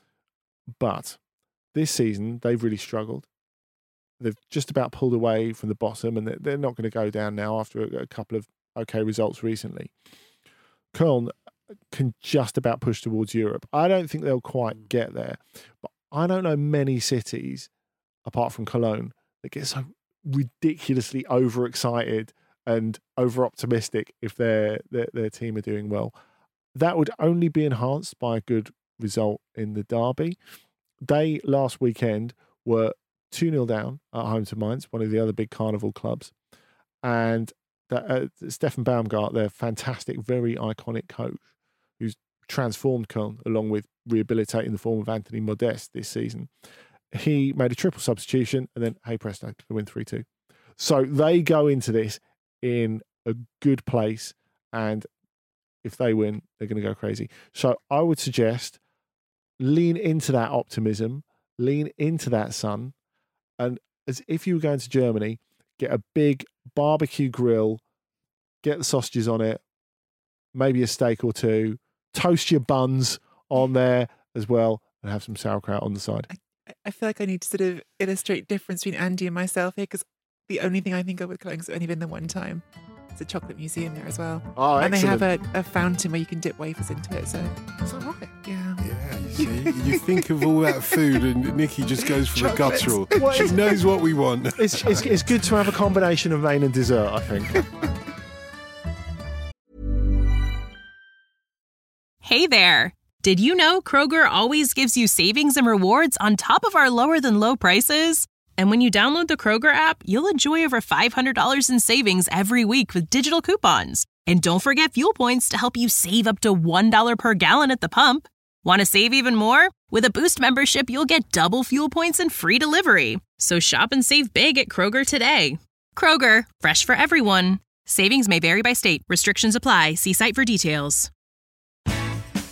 But this season, they've really struggled. They've just about pulled away from the bottom, and they're not going to go down now after a couple of okay results recently. Köln can just about push towards Europe. I don't think they'll quite get there, but I don't know many cities, apart from Cologne, that get so ridiculously overexcited and over-optimistic if their, their their team are doing well. That would only be enhanced by a good result in the derby. They, last weekend, were two nil down at home to Mainz, one of the other big carnival clubs. And that, uh, Stefan Baumgart, their fantastic, very iconic coach, who's transformed Köln along with rehabilitating the form of Anthony Modeste this season, he made a triple substitution and then, hey presto, they win three two. So they go into this in a good place, and if they win, they're going to go crazy. So I would suggest lean into that optimism, lean into that sun, and as if you were going to Germany, get a big barbecue grill, get the sausages on it, maybe a steak or two, toast your buns on there as well, and have some sauerkraut on the side. I, I feel like I need to sort of illustrate the difference between Andy and myself here, because the only thing I think of with Cologne has only been the one time. It's a chocolate museum there as well. Oh, and excellent. they have a, a fountain where you can dip wafers into it. So it's all right. Yeah. Yeah, you see, you think of all that food, and Nikki just goes for Chocolates. the guttural. She knows what we want. It's, it's, it's good to have a combination of main and dessert, I think. Hey there. Did you know Kroger always gives you savings and rewards on top of our lower than low prices? And when you download the Kroger app, you'll enjoy over five hundred dollars in savings every week with digital coupons. And don't forget fuel points to help you save up to one dollar per gallon at the pump. Want to save even more? With a Boost membership, you'll get double fuel points and free delivery. So shop and save big at Kroger today. Kroger, fresh for everyone. Savings may vary by state. Restrictions apply. See site for details.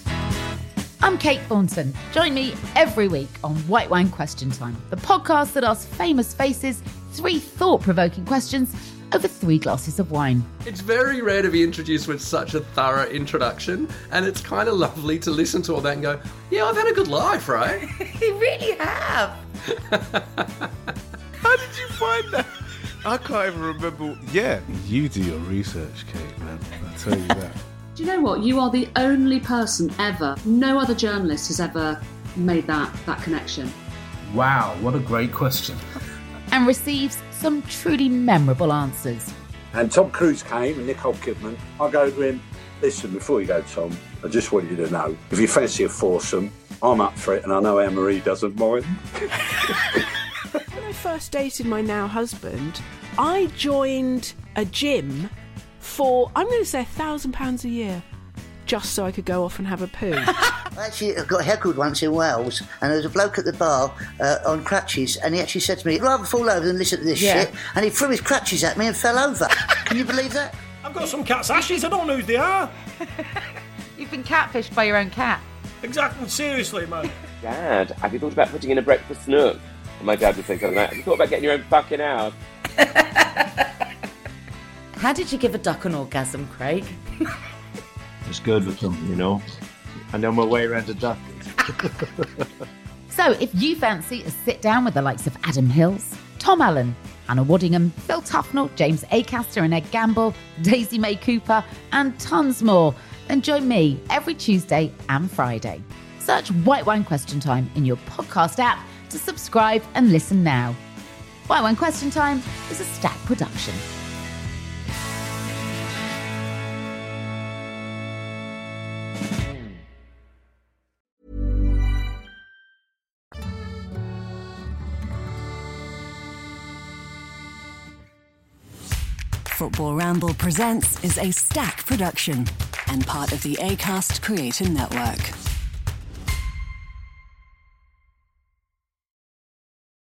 I'm Kate Thornton. Join me every week on White Wine Question Time, the podcast that asks famous faces three thought-provoking questions over three glasses of wine. It's very rare to be introduced with such a thorough introduction, and it's kind of lovely to listen to all that and go, yeah, I've had a good life, right? You really have. How did you find that? I can't even remember. Yeah, you do your research, Kate, man. I tell you that. Do you know what? You are the only person ever, no other journalist has ever made that, that connection. Wow, what a great question. And receives some truly memorable answers. And Tom Cruise came and Nicole Kidman. I go to him, listen, before you go, Tom, I just want you to know, if you fancy a foursome, I'm up for it, and I know Anne-Marie doesn't mind. When I first dated my now husband, I joined a gym for, I'm going to say, a thousand pounds a year, just so I could go off and have a poo. I actually got heckled once in Wales, and there was a bloke at the bar uh, on crutches, and he actually said to me, I'd rather fall over than listen to this Yeah. shit, and he threw his crutches at me and fell over. Can you believe that? I've got some cat's ashes, I don't know who they are. You've been catfished by your own cat. Exactly, seriously, man. Dad, have you thought about putting in a breakfast nook? And my dad would say something like, have you thought about getting your own fucking house? How did you give a duck an orgasm, Craig? It's good with them, you know. I know my way around a duck. So if you fancy a sit-down with the likes of Adam Hills, Tom Allen, Anna Waddingham, Phil Tufnell, James Acaster and Ed Gamble, Daisy May Cooper, and tons more, then join me every Tuesday and Friday. Search White Wine Question Time in your podcast app to subscribe and listen now. White Wine Question Time is a Stack production. Football Ramble Presents is a Stack production and part of the Acast Creator Network.